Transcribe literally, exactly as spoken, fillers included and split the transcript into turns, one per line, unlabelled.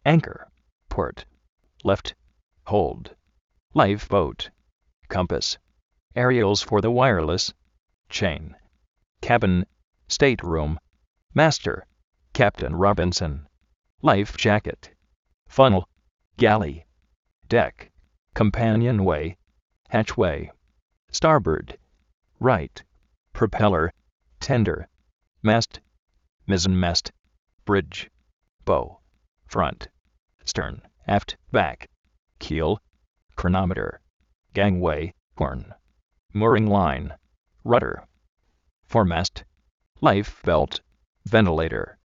anchor, port, left, hold, lifeboat, compass, aerials for the wireless, chain, cabin, stateroom, master, Captain Robinson, life jacket, funnel, galley, deck, companionway, hatchway, starboard, right, propeller, tender, mast, mizzenmast, bridge, bow, front, stern, aft, back, keel, chronometer, gangway, horn, mooring line, rudder, foremast, life belt, ventilator,